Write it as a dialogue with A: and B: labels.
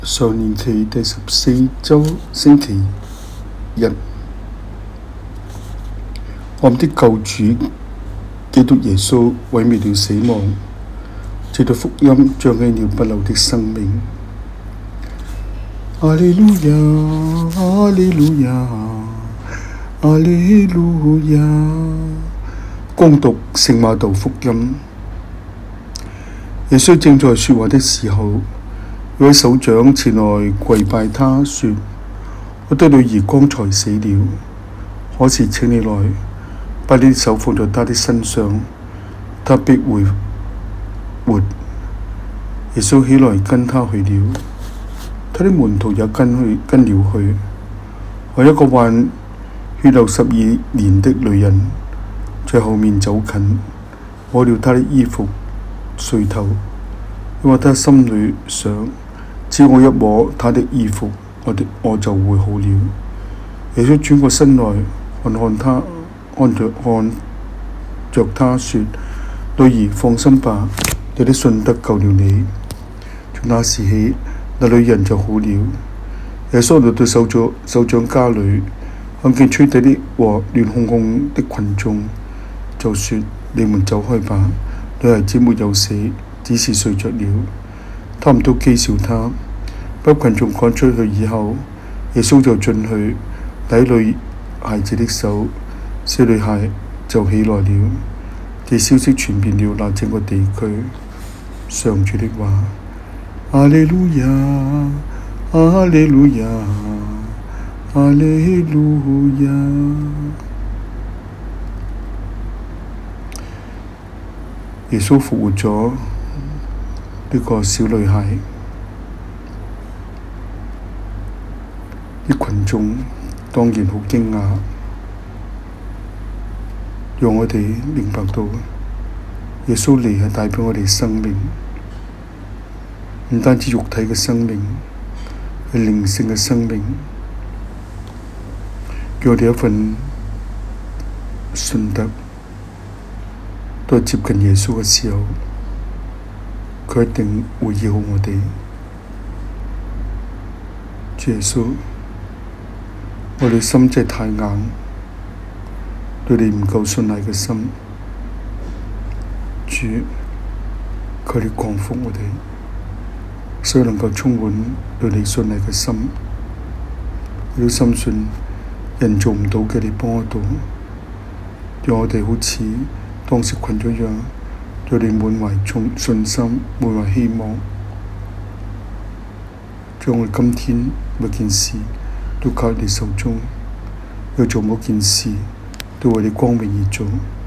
A: 常年期第14周星期日，我們的救主基督耶穌毀滅了死亡，藉着福音彰顯了不朽的生命。阿利路亞，阿利路亞，阿利路亞。恭讀聖馬竇福音。耶穌正在說話的時候，有位首長前來跪拜他，說：我的女兒剛才死了，可是請你來，把你的手放在她的身上，她必會活。耶穌起來跟他去了，他的門徒也跟了去。有一個患血漏12年的女人在後面走近，摸了他的衣服繸頭，因為他心裏想：只要我一摸他的衣服，我就會好了。耶穌轉過身來看着他說：女兒，放心吧，你的信德救了你。從那時起，那女人就好了。耶穌來到首長家裏，看見吹笛的和亂哄哄的群眾，就說：你們走開吧，女孩子沒有死，只是睡着了。他們都譏笑他。把群眾趕出去以後，耶穌就進去拉女孩子的手，小女孩就起來了。這消息傳遍了那整個地區。上主的話。阿利路亞，阿利路亞，阿利路亞。耶穌復活咗呢個小女孩，啲群眾當然好驚訝，讓我哋明白到耶穌嚟係帶畀我哋生命，唔單止肉體嘅生命，係靈性嘅生命。叫我哋一份信德，都係接近耶穌嘅時候，佢一定會醫好我哋。主耶穌，我哋心真係太硬，對你唔夠信賴嘅心。主，求你降福我哋，所以能夠充滿對你信賴嘅心。我都深信人做唔到嘅，你幫我到，讓我哋好似當時群眾一樣，對你滿懷信心，滿懷希望。將我哋今天每件事都靠你手中，要做每件事都為你光榮而做。